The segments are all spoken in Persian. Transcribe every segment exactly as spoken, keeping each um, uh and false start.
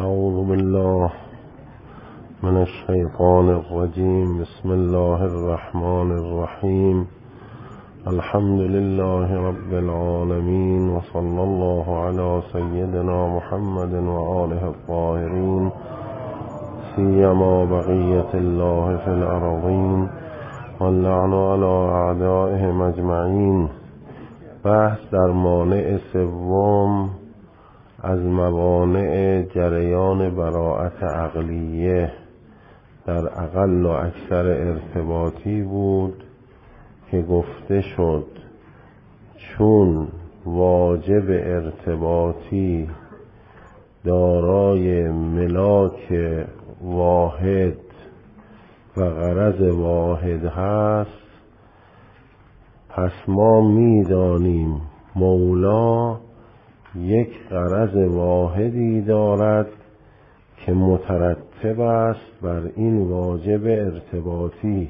اعوذ بالله من الشیطان الرجیم. بسم الله الرحمن الرحیم. الحمد لله رب العالمین و صلی الله علی سیدنا محمد و آله الطاهرین، سیما بقیت الله فی الارضین واللعن علی اعدائهم اجمعین. بحث در مانع سوم از موانع جریان براءت عقلیه در اقل و اکثر ارتباطی بود که گفته شد چون واجب ارتباطی دارای ملاک واحد و غرض واحد هست، پس ما می‌دانیم مولا یک غرض واحدی دارد که مترتب است بر این واجب ارتباطی.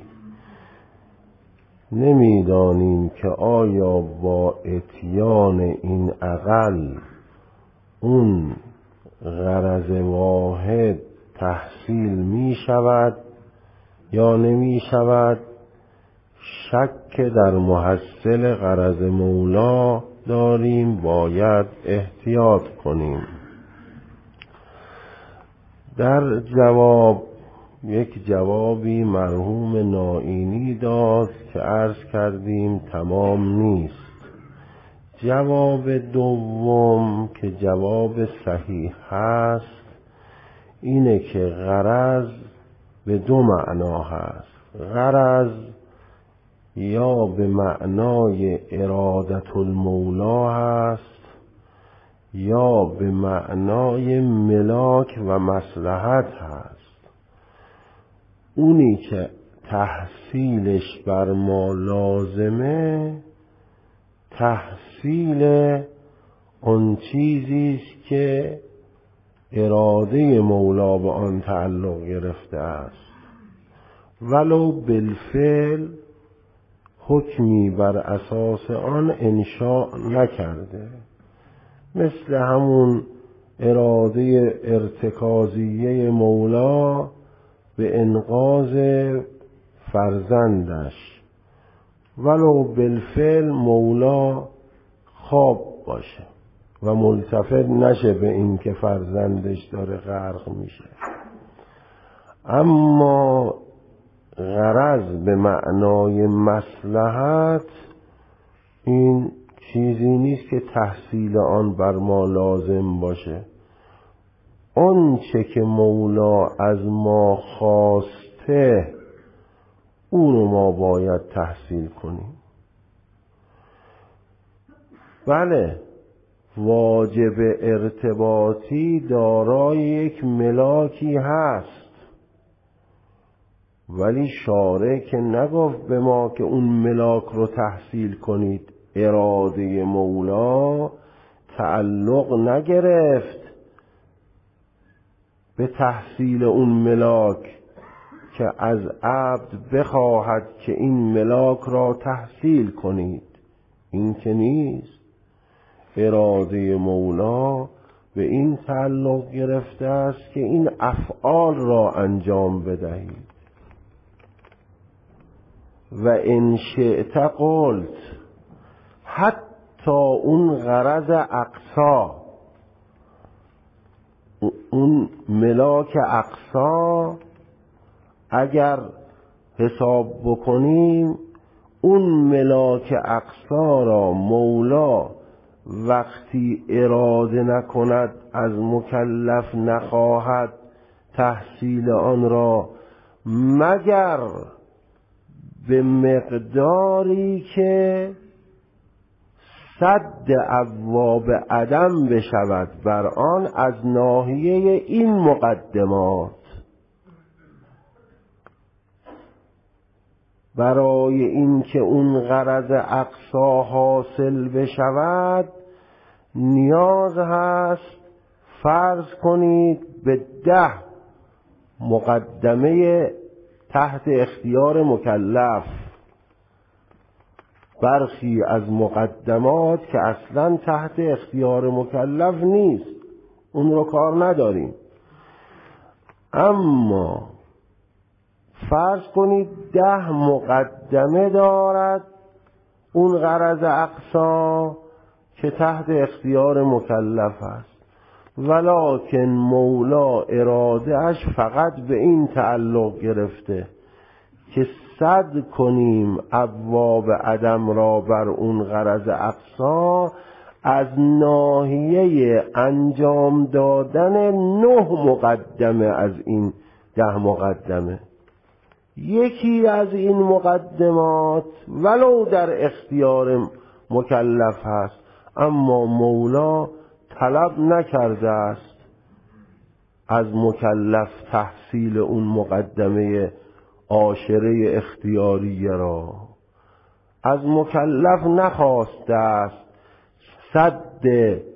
نمیدانیم که آیا با اتیان این اقل اون غرض واحد تحصیل می شود یا نمی شود. شک در محصل غرض مولا داریم، باید احتیاط کنیم. در جواب یک جوابی مرحوم نائینی داد که عرض کردیم تمام نیست. جواب دوم که جواب صحیح هست اینه که غرض به دو معنا هست. غرض یا به معنای ارادت المولا هست یا به معنای ملاک و مصلحت هست. اونی که تحصیلش بر ما لازمه تحصیل اون چیزی است که اراده مولا به آن تعلق گرفته است، ولو بالفعل حکمی بر اساس آن انشاء نکرده، مثل همون اراده ارتکازیه مولا به انقاذ فرزندش، ولو بالفعل مولا خواب باشه و ملتفت نشه به این که فرزندش داره غرق میشه. اما غرض به معنای مصلحت این چیزی نیست که تحصیل آن بر ما لازم باشه. اون چه که مولا از ما خواسته اونو ما باید تحصیل کنیم. بله، واجب ارتباطی دارای یک ملاکی هست، ولی شارع که نگفت به ما که اون ملاک رو تحصیل کنید. اراده مولا تعلق نگرفت به تحصیل اون ملاک که از عبد بخواهد که این ملاک را تحصیل کنید. این که نیست. اراده مولا به این تعلق گرفته است که این افعال را انجام بدهید. و ان شئت قلت، حتی اون غرض اقصا، اون ملاک اقصا اگر حساب بکنیم، اون ملاک اقصا را مولا وقتی اراده نکند از مکلف نخواهد تحصیل آن را مگر به مقداری که سد ابواب عدم بشود بر آن از ناحیه این مقدمات. برای این که اون غرض اقصا حاصل بشود نیاز هست فرض کنید به ده مقدمه تحت اختیار مکلف، برخی از مقدمات که اصلا تحت اختیار مکلف نیست، اون رو کار نداریم. اما فرض کنید ده مقدمه دارد اون غرض اقصا که تحت اختیار مکلف است، ولکن مولا اراده اش فقط به این تعلق گرفته که صد کنیم ابواب عدم را بر اون غرض اقصا از ناحیه انجام دادن نه مقدمه از این ده مقدمه. یکی از این مقدمات ولو در اختیار مکلف هست، اما مولا طلب نکرده است از مکلف تحصیل اون مقدمه عاشره اختیاریه را. از مکلف نخواسته است سد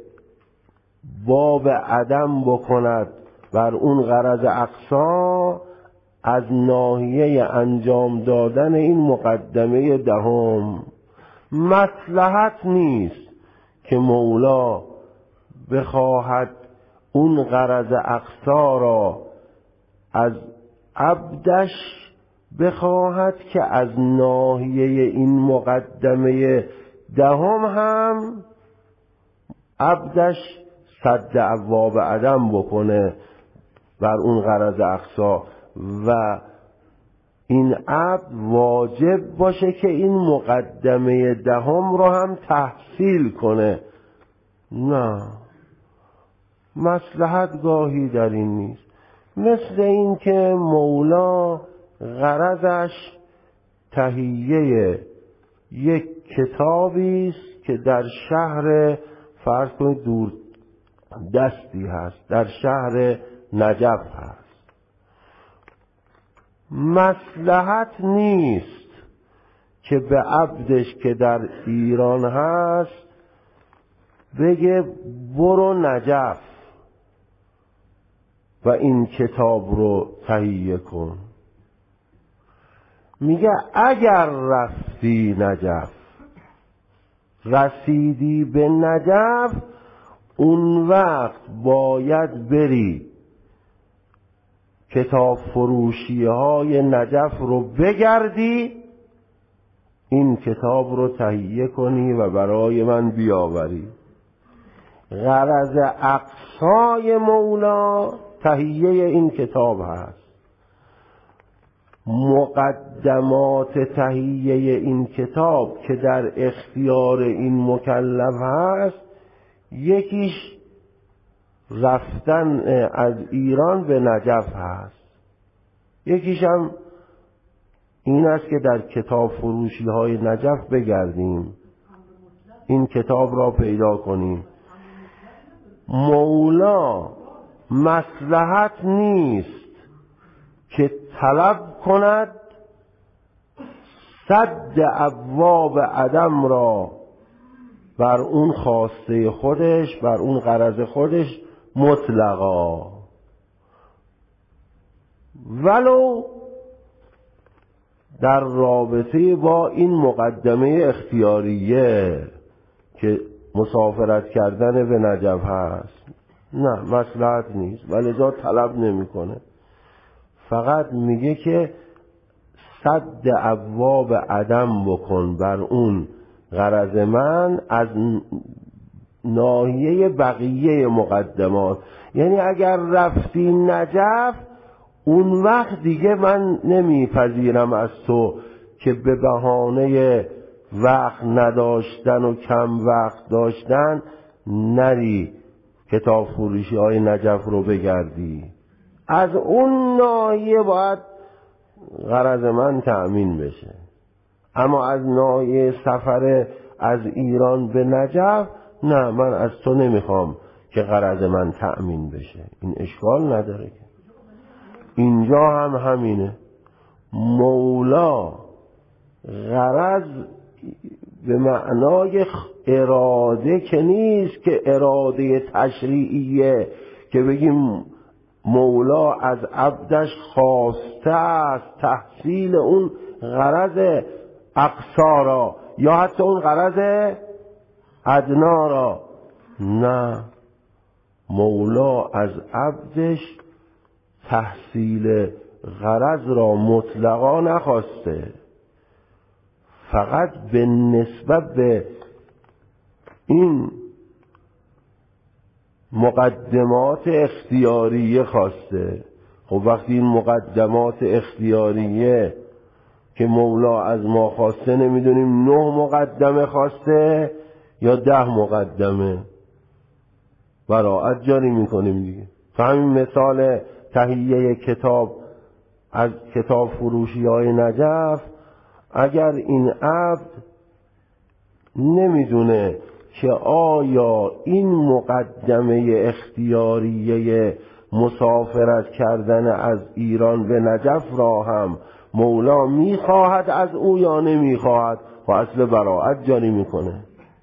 باب عدم بکند بر اون غرض اقصا از ناحیه انجام دادن این مقدمه دهم. مصلحت نیست که مولا بخواهد اون غرض اقصا را از عبدش بخواهد که از ناحیه این مقدمه دهم هم عبدش صد ابواب عدم بکنه بر اون غرض اقصا و این عبد واجب باشه که این مقدمه دهم رو هم تحصیل کنه. نه، مصلحت گاهی در این نیست. مثل این که مولا غرضش تهیه یک کتابی است که در شهر فرض کنید دور دستی هست، در شهر نجف هست. مصلحت نیست که به عبدش که در ایران هست بگه برو نجف و این کتاب رو تهیه کن. میگه اگر رفتی نجف، رسیدی به نجف، اون وقت باید بری کتاب فروشی های نجف رو بگردی، این کتاب رو تهیه کنی و برای من بیاوری. غرض اقصای مولا تهیه این کتاب هست. مقدمات تهیه این کتاب که در اختیار این مکلف هست، یکیش رفتن از ایران به نجف هست، یکیش هم این است که در کتاب فروشی های نجف بگردیم این کتاب را پیدا کنیم. مولا مصلحت نیست که طلب کند صد ابواب عدم را بر اون خواسته خودش، بر اون غرض خودش مطلقا، ولو در رابطه با این مقدمه اختیاریه که مسافرت کردن به نجف هست. نه، مصلحت نیست، ولذا طلب نمیکنه. فقط میگه که صد ابواب عدم بکن بر اون غرض من از ناحیه بقیه مقدمات. یعنی اگر رفتی نجف، اون وقت دیگه من نمیپذیرم از تو که به بهانه وقت نداشتن و کم وقت داشتن نری کتاب فروشی های نجف رو بگردی. از اون ناحیه باید غرض من تأمین بشه. اما از ناحیه سفر از ایران به نجف، نه، من از تو نمیخوام که غرض من تأمین بشه. این اشکال نداره که اینجا هم همینه. مولا غرض به معنای اراده که نیست که اراده تشریعیه که بگیم مولا از عبدش خواسته است تحصیل اون غرض اقصا را یا حتی اون غرض ادنا را. نه، مولا از عبدش تحصیل غرض را مطلقا نخواسته، فقط به نسبت به این مقدمات اختیاریه خواسته. خب وقتی این مقدمات اختیاریه که مولا از ما خواسته، نمیدونیم نه مقدمه خواسته یا ده مقدمه، براعت جاری میکنیم دیگه. تو همین مثال تهیه کتاب از کتاب فروشی های نجف، اگر این عبد نمیدونه که آیا این مقدمه اختیاریه مسافرت کردن از ایران به نجف را هم مولا میخواهد از او یا نمیخواهد، و اصل براعت جاری میکنه.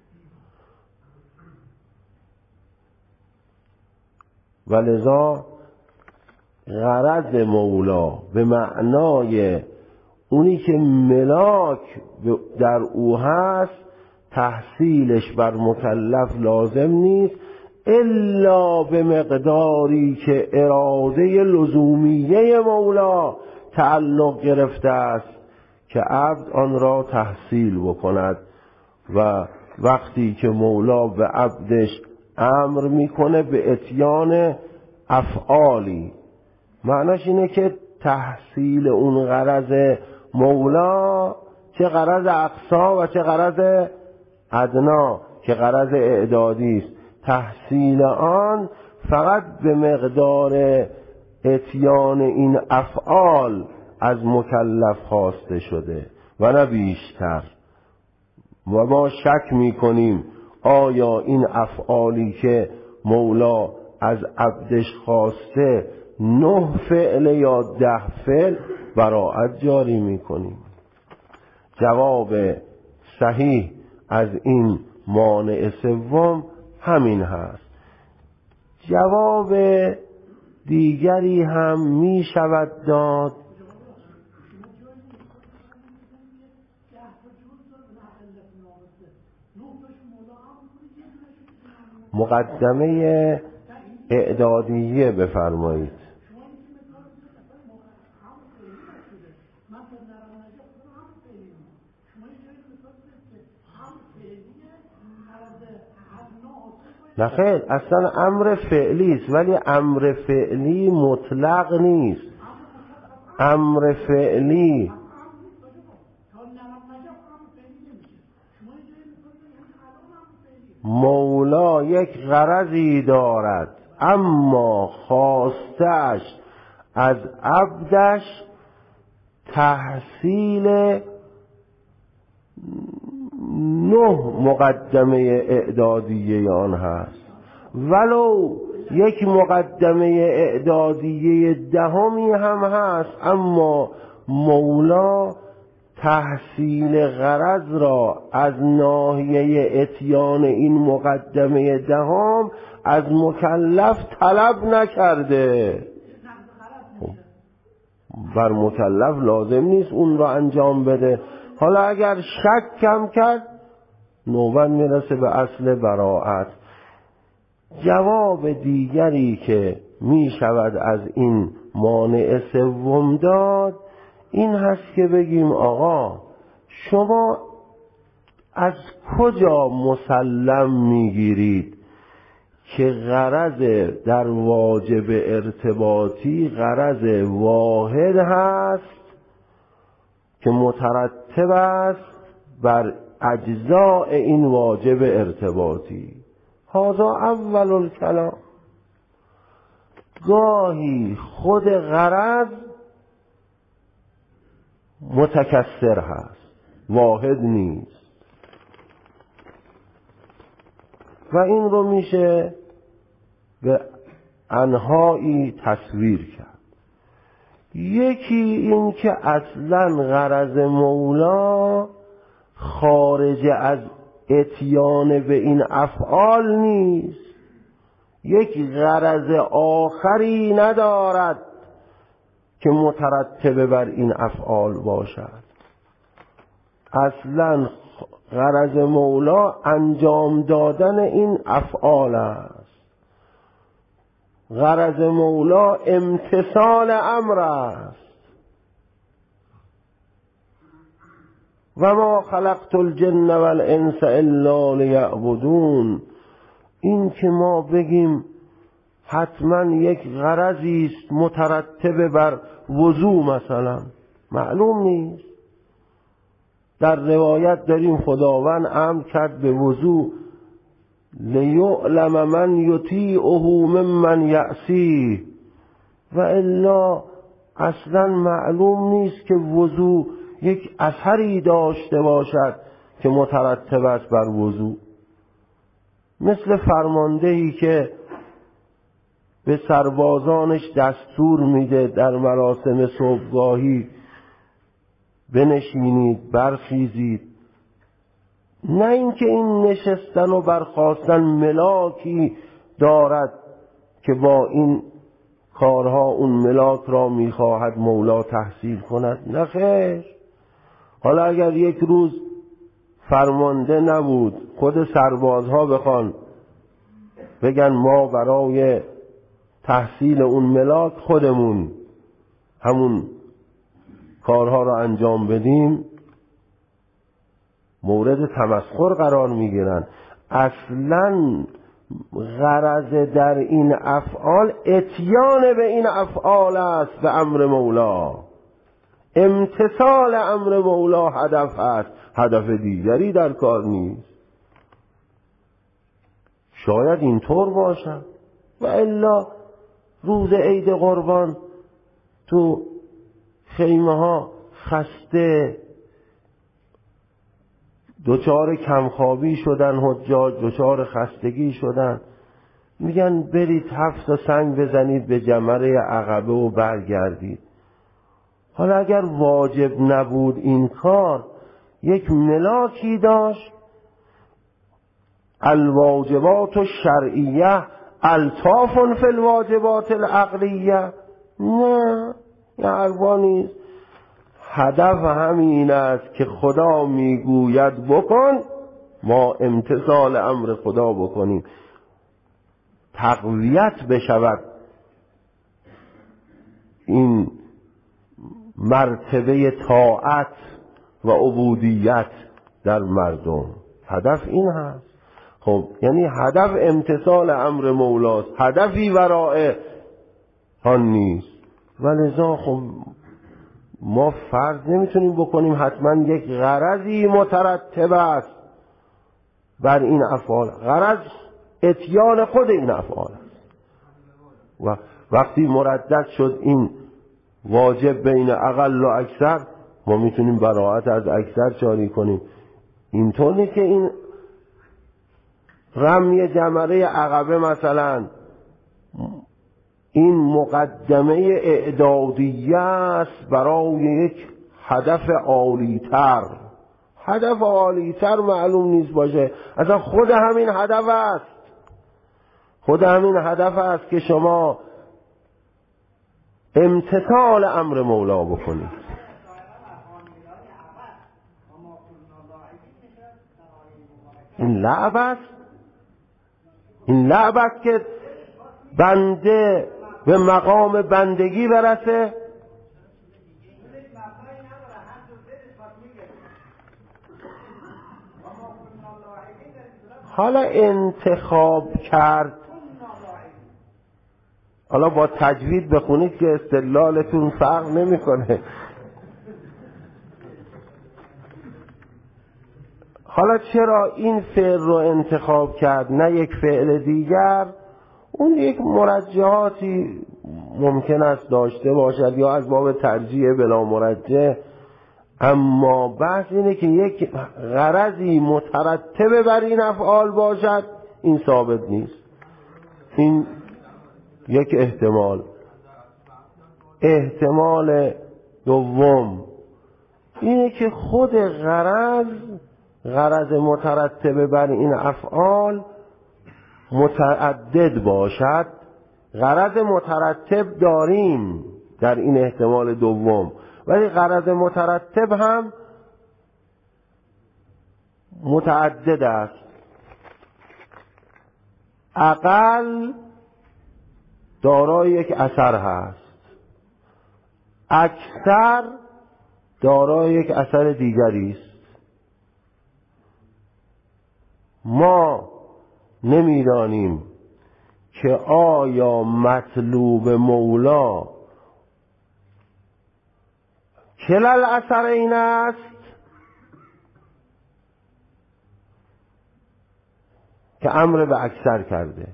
ولذا غرض مولا به معنای اونی که ملاک در او هست تحصیلش بر مکلف لازم نیست الا به مقداری که اراده لزومیه مولا تعلق گرفته است که عبد آن را تحصیل بکند. و وقتی که مولا به عبدش امر میکنه به اتیان افعالی، معناش اینه که تحصیل اون غرض مولا، چه غرض اقصا و چه غرض ادنا که غرض اعدادی است، تحصیل آن فقط به مقدار اتیان این افعال از مکلف خواسته شده و نه بیشتر. و ما شک میکنیم آیا این افعالی که مولا از عبدش خواسته نه فعل یا ده فعل، براعت جاری میکنیم. جواب صحیح از این مانع سوم همین هست. جواب دیگری هم می شود داد. مقدمه اعدادیه بفرمایید. نه خیر، اصلا امر فعلی است، ولی امر فعلی مطلق نیست. امر فعلی مولا یک غرضی دارد اما خواستش از عبدش تحصیل نه مقدمه اعدادیه آن هست، ولو یک مقدمه اعدادیه دهمی هم هست، اما مولا تحصیل غرض را از ناحیه اتیان این مقدمه دهم از مکلف طلب نکرده. بر مکلف لازم نیست اون را انجام بده. حالا اگر شک کم کرد نوبت میرسه به اصل براعت. جواب دیگری که می شود از این مانع سوم داد این هست که بگیم آقا شما از کجا مسلم میگیرید که غرض در واجب ارتباطی غرض واحد هست که مترتب است بر اجزاء این واجب ارتباطی؟ هذا اول الکلام. گاهی خود غرض متکثر هست، واحد نیست، و این رو میشه به انواعی تصویر کرد. یکی این که اصلا غرض مولا خارج از اتیان به این افعال نیست، یک غرض آخری ندارد که مترتب بر این افعال باشد. اصلا غرض مولا انجام دادن این افعال است. غرض مولا امتثال امر است. و ما خلقت الجن والانس الا لیعبدون. این که ما بگیم حتما یک غرضی است مترتب بر وضو مثلا، معلوم نیست. در روایت داریم خداوند امر کرد به وضو لیعلم من یطیعه ممن یعصیه، و الا اصلا معلوم نیست که وضو یک اثری داشته باشد که مترتب است بر وضو. مثل فرماندهی که به سربازانش دستور میده در مراسم صبحگاهی بنشینید برخیزید، نه اینکه این نشستن و برخاستن ملاکی دارد که با این کارها اون ملاک را میخواهد مولا تحصیل کند، نه خیر. حالا اگر یک روز فرمانده نبود، خود سربازها بخوان بگن ما برای تحصیل اون ملاک خودمون همون کارها را انجام بدیم، مورد تمسخر قرار میگیرن. اصلا غرض در این افعال اتیان به این افعال است، به امر مولا. امتثال امر مولا هدف است، هدف دیگری در کار نیست. شاید اینطور باشد، و الا روز عید قربان تو خیمه ها خسته، دچار کمخوابی شدن حجاج، دچار خستگی شدن، میگن برید هفت تا سنگ بزنید به جمره عقبه و برگردید. حالا اگر واجب نبود این کار، یک ملاکی داشت، الواجبات الشرعیه الطاف فی الواجبات العقلیه، نه این حرفا نیست. هدف همین است که خدا میگوید بکن، ما امتثال امر خدا بکنیم، تقویت بشود این مرتبه طاعت و عبودیت در مردم. هدف این هست. خب یعنی هدف امتثال امر مولاست، هدفی ورای آن نیست. ولذا خب ما فرض نمیتونیم بکنیم حتما یک غرضی مترتب است بر این افعال. غرض اتیان خود این افعال است، و وقتی مردد شد این واجب بین اقل و اکثر، ما میتونیم براءت از اکثر جاری کنیم. اینطور نیست که این رمی جمره عقبه مثلا این مقدمه اعدادیه است برای یک هدف عالی‌تر. هدف عالی‌تر معلوم نیست باشه، اصلا خود همین هدف است، خود همین هدف است که شما امتثال امر مولا بکنید. این لعب است، این لعب است که بنده به مقام بندگی برسه. حالا انتخاب کرد، حالا با تجوید بخونید که استدلالتون فرق نمیکنه. حالا چرا این فعل رو انتخاب کرد نه یک فعل دیگر؟ اون یک مرجحاتی ممکن است داشته باشد یا از باب ترجیح بلا مرجح، اما بحث اینه که یک غرضی مترتب بر این افعال باشد، این ثابت نیست. این یک احتمال. احتمال دوم اینه که خود غرض غرض مترتب بر این افعال متعدد باشد. غرض مترتب داریم در این احتمال دوم، ولی غرض مترتب هم متعدد است. اقل دارای یک اثر هست، اکثر دارای یک اثر دیگری است. ما نمیدانیم که آیا مطلوب مولا کلال اثر این است که امر به اکثر کرده،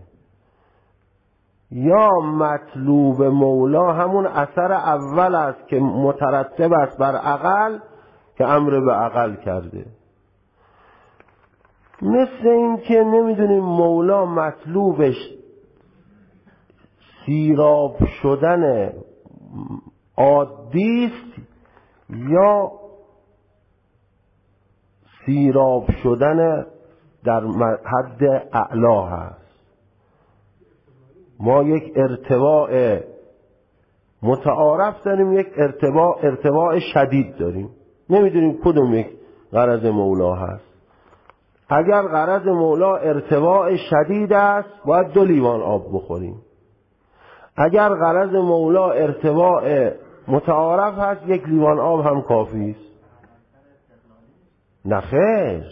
یا مطلوب مولا همون اثر اول است که مترتب است بر اقل که امر به اقل کرده. مثل این که نمیدونیم مولا مطلوبش سیراب شدن عادی است یا سیراب شدن در حد اعلا هست. ما یک ارتواء متعارف داریم، یک ارتواء ارتواء شدید داریم، نمیدونیم کدوم یک غرض مولا هست. اگر غرض مولا ارتواء شدید است باید دو لیوان آب بخوریم. اگر غرض مولا ارتواء متعارف هست یک لیوان آب هم کافی است. نخیر،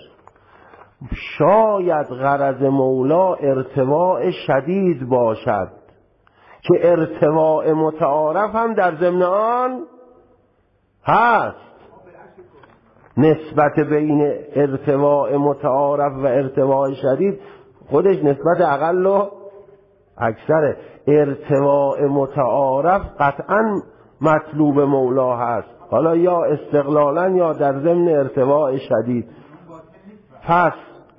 شاید غرض مولا ارتواء شدید باشد که ارتواء متعارف هم در ضمن آن هست. نسبت بین ارتواء متعارف و ارتواء شدید خودش نسبت اقل و اکثره. ارتواء متعارف قطعا مطلوب مولا هست، حالا یا استقلالا یا در ضمن ارتواء شدید. پس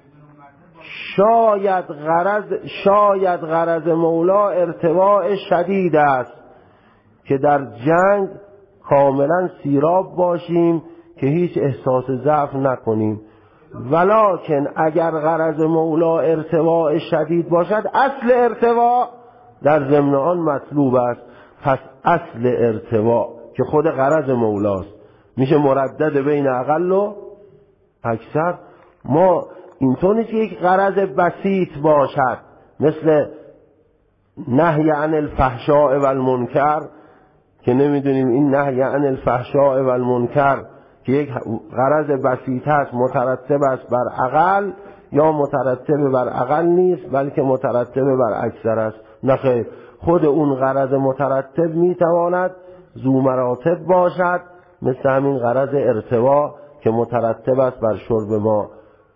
شاید غرض شاید غرض مولا ارتواء شدید است که در جنگ کاملا سیراب باشیم که هیچ احساس ضعف نکنیم، ولکن اگر غرض مولا ارتواء شدید باشد اصل ارتواء در ضمن آن مطلوب است. پس اصل ارتواء که خود غرض مولاست میشه مردد بین اقل و اکثر. ما اینطور نیست که یک غرض بسیط باشد مثل نهی عن الفحشاء و المنکر که نمیدونیم این نهی عن الفحشاء و المنکر که یک غرض بسیط هست مترتب است بر اقل یا مترتب بر اقل نیست بلکه مترتب بر اکثر است. نخیر، خود اون غرض مترتب میتواند ذو مراتب باشد، مثل همین غرض ارتوا که مترتب است بر شرب ما.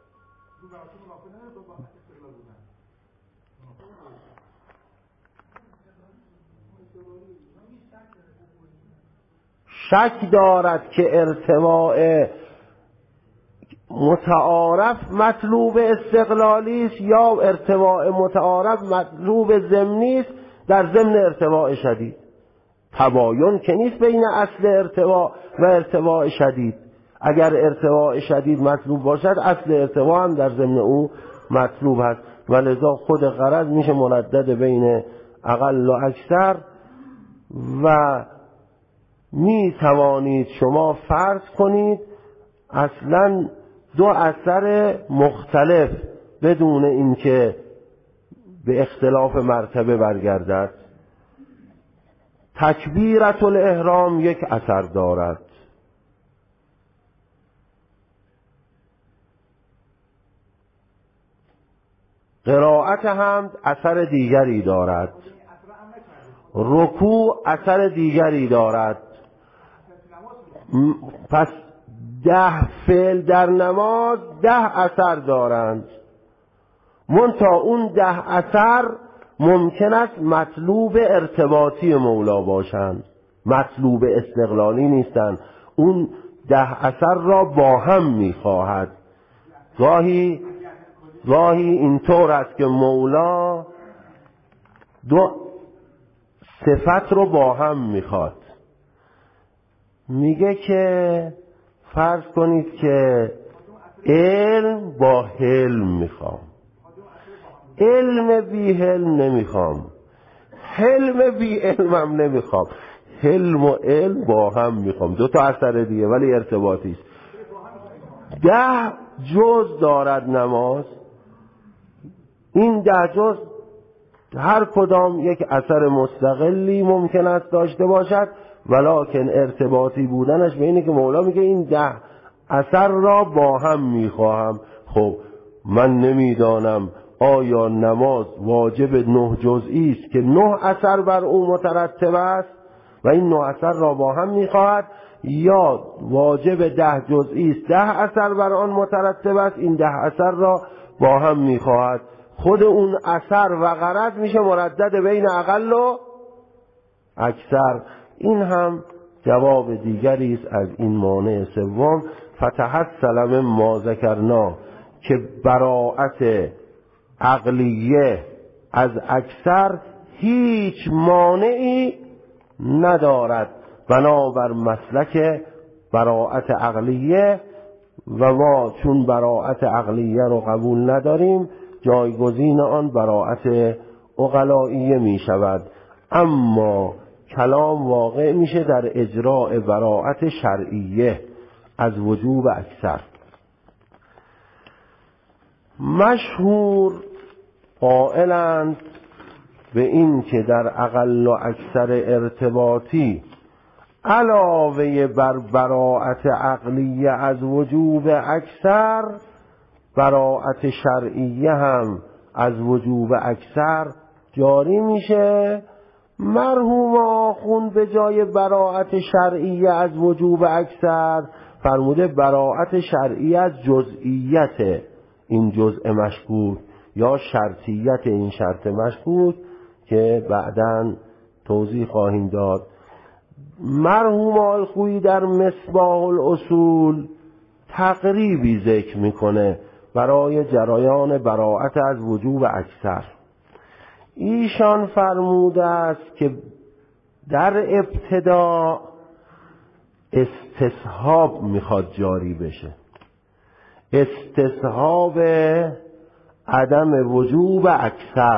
شک دارد که ارتواء متعارف مطلوب استقلالی است یا ارتواء متعارف مطلوب ضمنی است در ضمن ارتواء شدید. تباین که نیست بین اصل ارتواء و ارتواء شدید. اگر ارتواء شدید مطلوب باشد اصل ارتواء هم در ضمن او مطلوب است و لذا خود غرض میشه مردد بین اقل و اکثر. و می توانید شما فرض کنید اصلا دو اثر مختلف بدون اینکه به اختلاف مرتبه برگردد. تکبیرت الاحرام یک اثر دارد، قرائت حمد اثر دیگری دارد، رکوع اثر دیگری دارد. پس ده فعل در نماز ده اثر دارند، منتها اون ده اثر ممکن است مطلوب ارتباطی مولا باشند، مطلوب استقلالی نیستند. اون ده اثر را با هم میخواهد. گاهی گاهی اینطور است که مولا دو صفت رو با هم میخواد. میگه که فرض کنید که علم با حلم میخوام، علم بی حلم نمیخوام، حلم بی علمم نمیخوام، حلم و علم با هم میخوام. دو تا اثر دیگه ولی ارتباطی است. ده جز دارد نماز، این ده جز هر کدام یک اثر مستقلی ممکن است داشته باشد، ولکن ارتباطی بودنش به اینه که مولا میگه این ده اثر را با هم میخواهم. خب من نمیدانم آیا نماز واجب نه جزئی است که نه اثر بر او مترتب است و این نه اثر را با هم میخواهد، یا واجب ده جزئی است ده اثر بر آن مترتب است، این ده اثر را با هم میخواهد. خود اون اثر و غرض میشه مردد بین اقل و اکثر. این هم جواب دیگری است از این مانع سوم. فتحصل من ما ذکرنا، که براءت عقلیه از اکثر هیچ مانعی ندارد بنابر مسلک براءت عقلیه، و ما چون براءت عقلیه رو قبول نداریم جایگزین آن براءت عقلائیه می شود. اما کلام واقع میشه در اجراء براءت شرعیه از وجوب اکثر. مشهور قائلند به این که در اقل و اکثر ارتباطی علاوه بر براءت عقلیه از وجوب اکثر، براءت شرعیه هم از وجوب اکثر جاری میشه. مرحوم آخوند به جای براءت شرعیه از وجوب اکثر فرموده براءت شرعیه از جزئیت این جزء مشکوک یا شرطیت این شرط مشکوک که بعداً توضیح خواهیم داد. مرحوم آلخویی در مصباح الاصول تقریبی ذکر میکنه برای جریان براءت از وجوب اکثر. ایشان فرموده است که در ابتدا استصحاب میخواد جاری بشه، استصحاب عدم وجوب اکثر،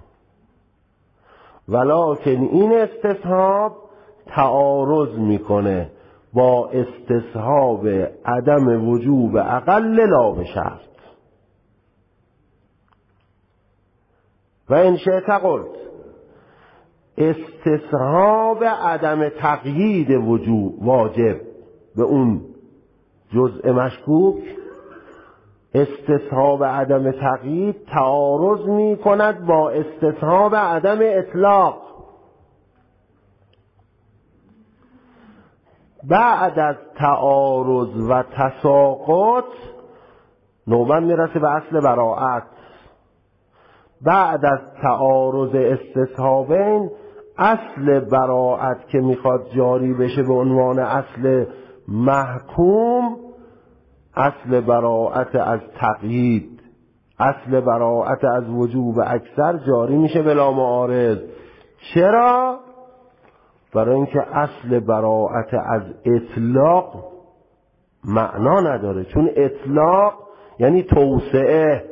ولکن این استصحاب تعارض میکنه با استصحاب عدم وجوب اقل لا به شرط. و ان شئت قلت استصحاب عدم تقیید وجوب واجب به اون جزء مشکوک، استصحاب عدم تقیید تعارض می کند با استصحاب عدم اطلاق. بعد از تعارض و تساقط نوبت میرسه به اصل براءت. بعد از تعارض استصحابین اصل براءت که میخواد جاری بشه به عنوان اصل محکوم، اصل براءت از تقیید، اصل براءت از وجوب اکثر جاری میشه بلا معارض. چرا؟ برای اینکه اصل براءت از اطلاق معنا نداره، چون اطلاق یعنی توسعه،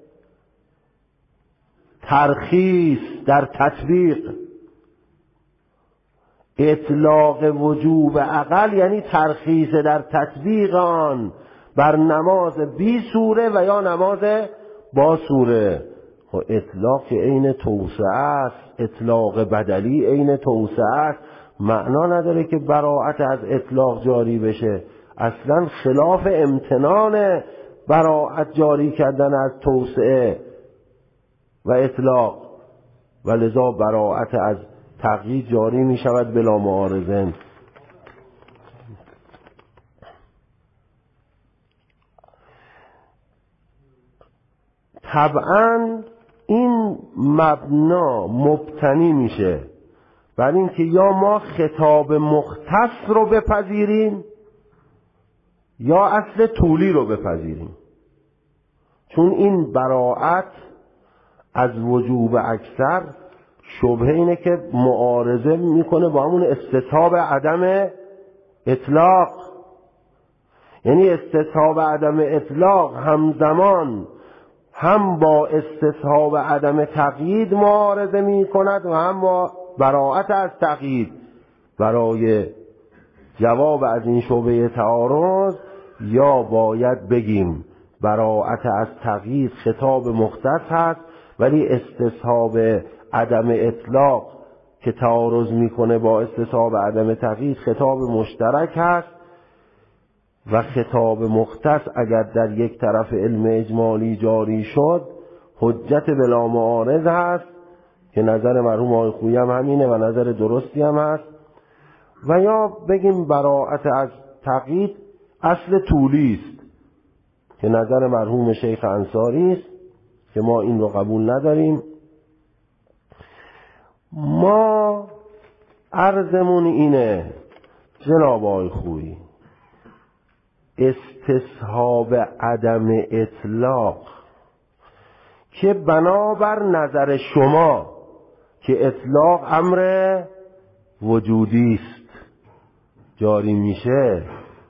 ترخیص در تطبیق. اطلاق وجوب اقل یعنی ترخیص در تطبیق آن بر نماز بی سوره و یا نماز با سوره. خب اطلاق عین توسعه است، اطلاق بدلی عین توسعه است، معنا نداره که براءت از اطلاق جاری بشه. اصلا خلاف امتنان براءت جاری کردن از توسعه و اطلاق، و لذا براءت از تقیید جاری می شود بلا معارضه. طبعا این مبنا مبتنی میشه بر این که یا ما خطاب مختص رو بپذیریم یا اصل طولی رو بپذیریم، چون این براءت از وجوب اکثر شبهه اینه که معارضه میکنه با همون استصحاب عدم اطلاق. یعنی استصحاب عدم اطلاق همزمان هم با استصحاب عدم تقیید معارضه میکند و هم با براءت از تقیید. برای جواب از این شبهه تعارض یا باید بگیم براءت از تقیید خطاب مختص هست ولی استصحاب عدم اطلاق که تعارض میکنه با استصحاب عدم تقیید خطاب مشترک هست و خطاب مختص اگر در یک طرف علم اجمالی جاری شد حجت بلا معارض هست که نظر مرحوم آقای خویی هم همینه و نظر درستی هم هست. و یا بگیم براءت از تقیید اصل طولی است که نظر مرحوم شیخ انصاری است که ما این رو قبول نداریم. ما عرضمون اینه جناب آقای خویی، استصحاب عدم اطلاق که بنابر نظر شما که اطلاق امر وجودی است جاری میشه،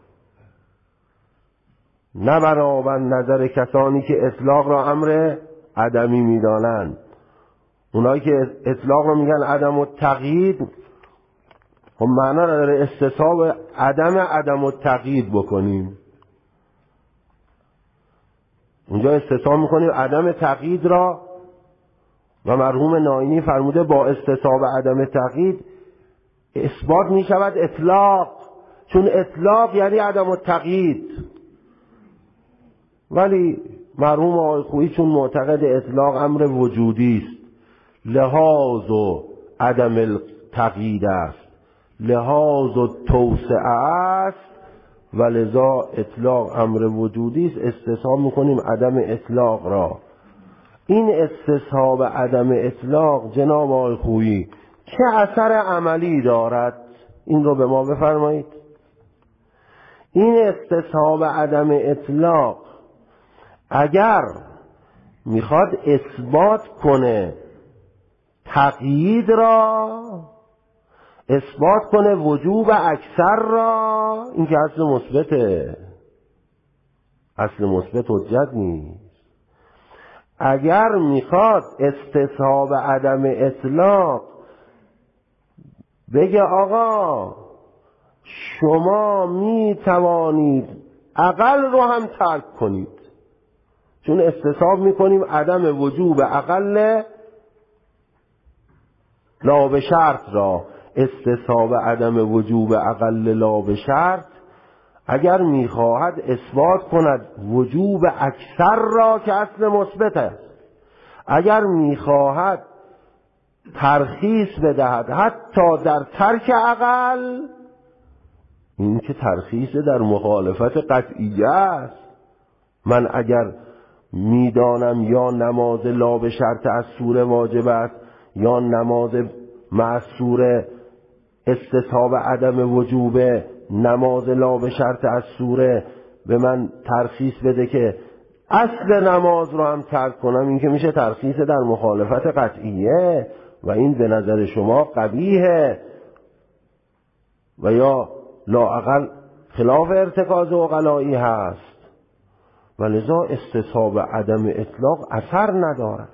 نه بنابر نظر کسانی که اطلاق را امر عدمی میدانند. اونایی که اطلاق رو میگن عدم التقیید، خب معنا نداره استصحاب عدم عدم التقیید بکنیم. اونجا استصحاب میکنیم عدم تقیید را و مرحوم نائینی فرموده با استصحاب عدم تقیید اثبات میشود اطلاق، چون اطلاق یعنی عدم التقیید. ولی مرحوم آقای خویی چون معتقد اطلاق امر وجودی است، لحاظ و عدم التقیید است، لحاظ و توسعه است و لذا اطلاق امر وجودی است، استصحاب میکنیم عدم اطلاق را. این استصحاب عدم اطلاق جناب آقای خویی چه اثر عملی دارد؟ این رو به ما بفرمایید. این استصحاب عدم اطلاق اگر میخواد اثبات کنه تقیید را، اثبات کنه وجوب اکثر را، این که اصل مثبته، اصل مثبت حجت نیست. اگر میخواد استصحاب عدم اطلاق بگه آقا شما میتوانید اقل رو هم ترک کنید، چون استصحاب میکنیم عدم وجوب اقل لا به شرط را، استصحاب عدم وجوب اقل لا به شرط اگر میخواهد اثبات کند وجوب اکثر را که اصل مثبت است، اگر میخواهد ترخیص بدهد حتی در ترک اقل، این که ترخیص در مخالفت قطعیه است. من اگر میدانم یا نماز لا به شرط از سوره واجب است یا نماز معصوره استصحاب عدم وجوب نماز لا به شرط از سوره به من ترخیص بده که اصل نماز رو هم ترک کنم، این که میشه ترخیص در مخالفت قطعیه و این به نظر شما قبیحه و یا لااقل خلاف ارتکاز عقلایی هست و لذا استصحاب عدم اطلاق اثر ندارد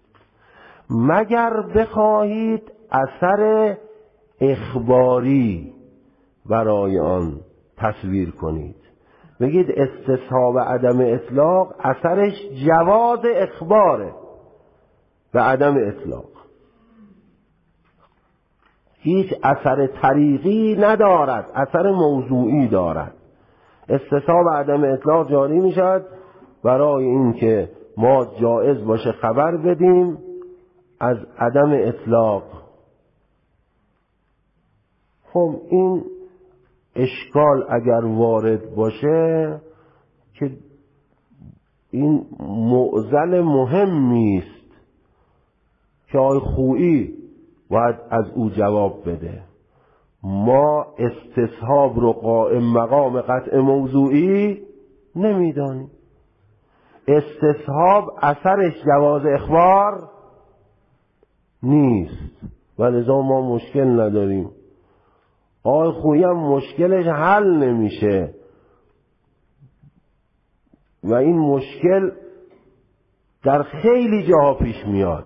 مگر بخواهید اثر اخباری برای آن تصویر کنید. بگید استصحاب عدم اطلاق اثرش جواز اخباره به عدم اطلاق، هیچ اثر طریقی ندارد، اثر موضوعی دارد. استصحاب عدم اطلاق جاری می شود برای اینکه ما جایز باشه خبر بدیم از عدم اطلاق. خب این اشکال اگر وارد باشه که این معضل مهمی است که آقای خویی باید از او جواب بده. ما استصحاب رو قائم مقام قطع موضوعی نمیدانیم. استصحاب اثرش جواز اخبار نیست و لذا ما مشکل نداریم. آقای خویی هم مشکلش حل نمیشه و این مشکل در خیلی جاها پیش میاد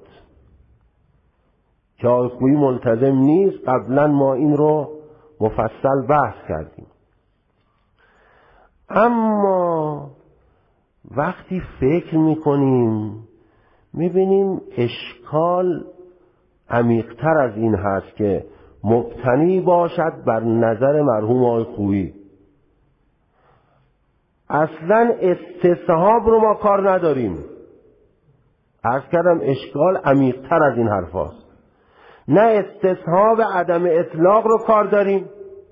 که آقای خویی ملتزم نیست. قبلا ما این رو مفصل بحث کردیم. اما وقتی فکر میکنیم میبینیم اشکال عمیق‌تر از این هست که مبتنی باشد بر نظر مرحوم آقای خویی. اصلا استصحاب رو ما کار نداریم. عرض کردم اشکال عمیق‌تر از این حرف هاست. نه استصحاب عدم اطلاق رو کار داریم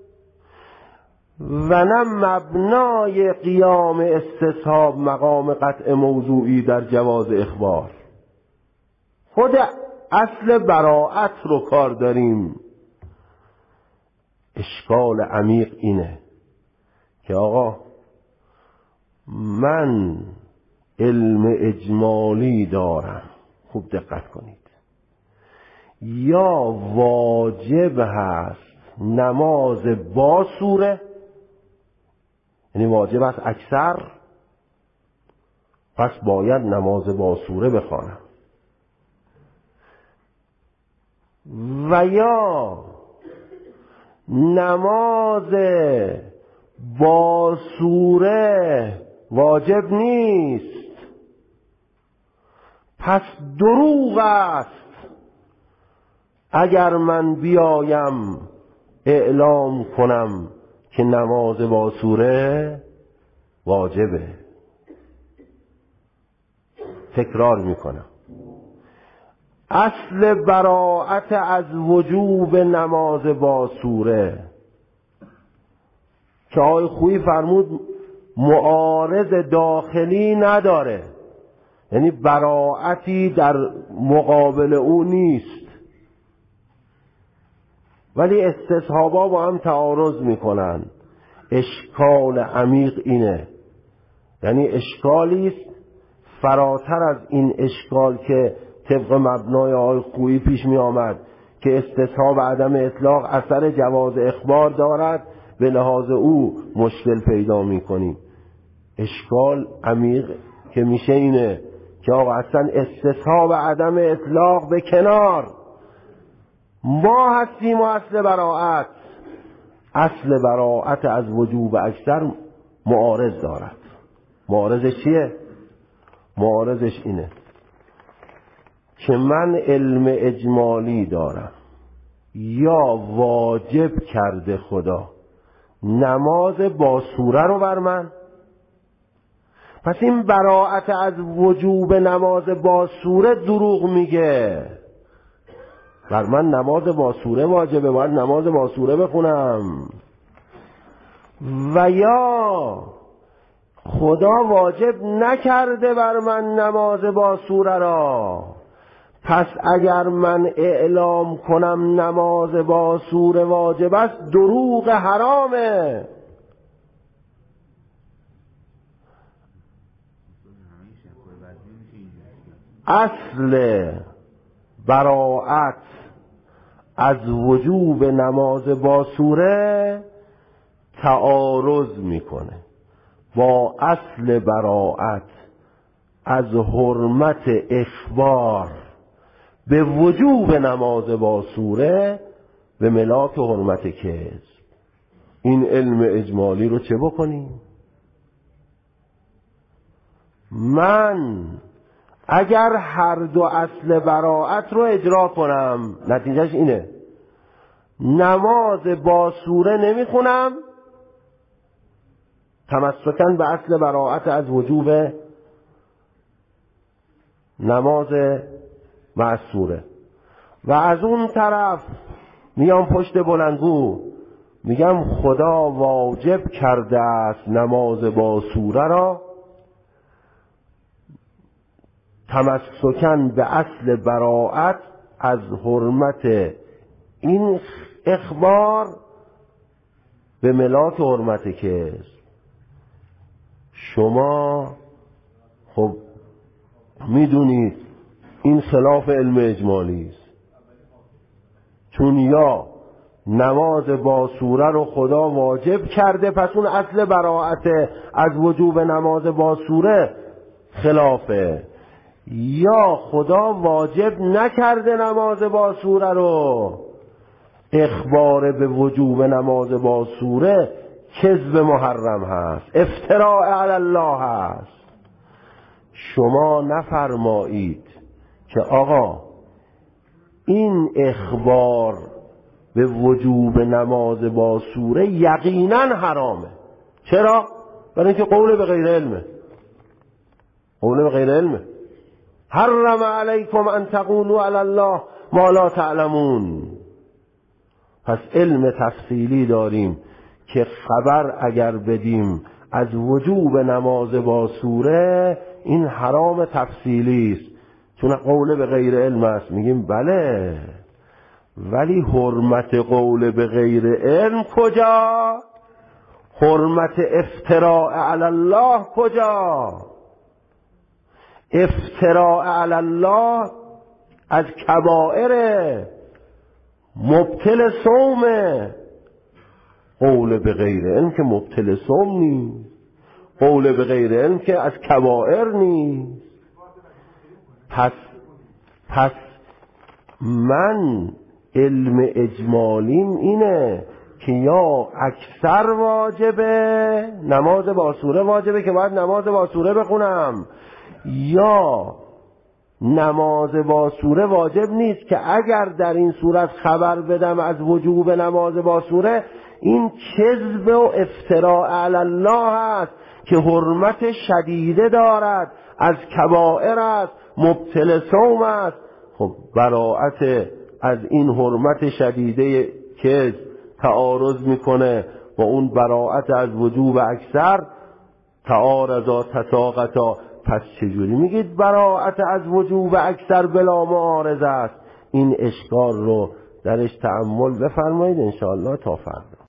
و نه مبنای قیام استصحاب مقام قطع موضوعی در جواز اخبار. خود اصل براءت رو کار داریم. اشکال عمیق اینه که آقا من علم اجمالی دارم، خوب دقت کنید، یا واجب هست نماز با سوره، یعنی واجب هست اکثر، پس باید نماز با سوره بخوانم، و یا نماز با سوره واجب نیست، پس دروغ است اگر من بیایم اعلام کنم که نماز با سوره واجبه. تکرار میکنم، اصل براءت از وجوب نماز با سوره که آقای خویی فرمود معارض داخلی نداره، یعنی براءتی در مقابل او نیست، ولی استصحابا با هم تعارض میکنن. اشکال عمیق اینه، یعنی اشکالی است فراتر از این اشکال که طبق مبنای آقای خویی پیش می آمد که استصحاب عدم اطلاق اثر جواز اخبار دارد، به لحاظ او مشکل پیدا می کنیم. اشکال عمیق که میشه اینه که آقا اصلا استصحاب عدم اطلاق به کنار، ما هستیم و اصل براءت، اصل براءت از وجوب اکثر معارض دارد. معارضش چیه؟ معارضش اینه که من علم اجمالی دارم یا واجب کرده خدا نماز با سوره رو بر من، پس این براءت از وجوب نماز با سوره دروغ میگه. بر من نماز با سوره واجبه، باید نماز با سوره بخونم. و یا خدا واجب نکرده بر من نماز با سوره را، پس اگر من اعلام کنم نماز با سوره واجب است دروغ حرامه. اصل براءت از وجوب نماز با سوره تعارض میکنه با اصل براءت از حرمت اخبار به وجوب نماز با سوره به ملاک حرمت کذب. این علم اجمالی رو چه بکنیم؟ من اگر هر دو اصل براءت رو اجرا کنم، نتیجهش اینه نماز با سوره نمیخونم تمسکاً به اصل براءت از وجوب نماز مع سوره، و از اون طرف میام پشت بلندگو میگم خدا واجب کرده است نماز با سوره را تمسکاً به اصل براءت از حرمت این اخبار به ملاک حرمت کذب. شما خب میدونید این خلاف علم اجمالی است، چون یا نماز با سوره رو خدا واجب کرده پس اون اصل براءت از وجوب نماز با سوره خلافه، یا خدا واجب نکرده نماز با سوره رو، اخبار به وجوب نماز با سوره کذب محرم هست، افتراء علی الله هست. شما نفرمایید که آقا این اخبار به وجوب نماز با سوره یقینا حرامه. چرا؟ برای اینکه قول به غیر علمه. قول به غیر علمه. حرم علیکم ان تقولوا علی الله ما لا تعلمون. پس علم تفصیلی داریم که خبر اگر بدیم از وجوب نماز با سوره این حرام تفصیلی است، چون قول به غیر علم است. میگیم بله، ولی حرمت قول به غیر علم کجا؟ حرمت افتراء علی الله کجا؟ افتراء علی الله از کبائر مبطل صومه. قول به غیر علم که مبطل صوم نیست، قول به غیر علم که از کبائر نیست. پس پس من علم اجمالیم اینه که یا اکثر واجبه، نماز با سوره واجبه که باید نماز با سوره بخونم، یا نماز با سوره واجب نیست که اگر در این صورت خبر بدم از وجوب نماز با سوره این کذب و افتراء علی الله است که حرمت شدیده دارد، از کبائر است، مبطل صوم است. خب براءت از این حرمت شدیده کذب تعارض میکنه با اون براءت از وجوب اکثر، تعارضا تساقطا. پس چجوری میگید براءت از وجوب اکثر بلا معارضه است؟ این اشکال رو درش تأمل بفرمایید انشاءالله تا فردا.